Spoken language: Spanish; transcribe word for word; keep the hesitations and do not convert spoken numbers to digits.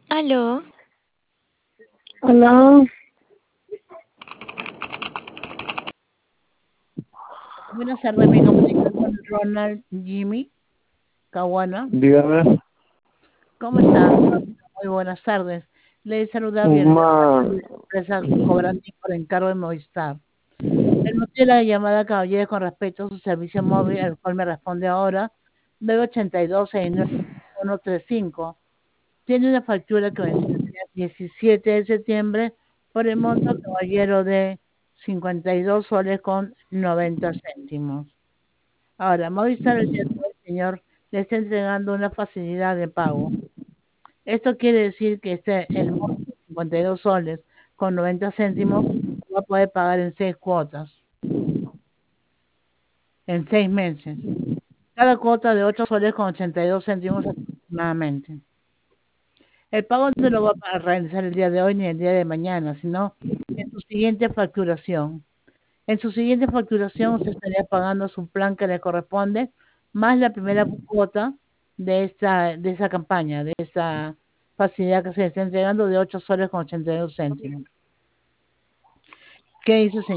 Aló. Hola, Buenas tardes, me comunico con Ronald Jimmy Caguana. dígame. ¿Cómo está? Muy buenas tardes. Le saluda bien de Ma, parte de la empresa cobrante por encargo de Movistar. El motivo de la llamada, caballero, con respecto a su servicio móvil, al cual me responde ahora, nueve ocho dos seis nueve uno tres cinco. Tiene una factura que venció el día diecisiete de septiembre por el monto, caballero, de cincuenta y dos soles con noventa céntimos. Ahora, Movistar el día de hoy, señor, le está entregando una facilidad de pago. Esto quiere decir que este, el monto de cincuenta y dos soles con noventa céntimos va a poder pagar en seis cuotas, en seis meses. Cada cuota de ocho soles con ochenta y dos céntimos aproximadamente. El pago no lo va a realizar el día de hoy ni el día de mañana, sino en su siguiente facturación. En su siguiente facturación usted estaría pagando su plan que le corresponde, más la primera cuota de esta, de esa campaña, de esa facilidad que se le está entregando de ocho soles con ochenta y dos céntimos. ¿Qué dice, señor?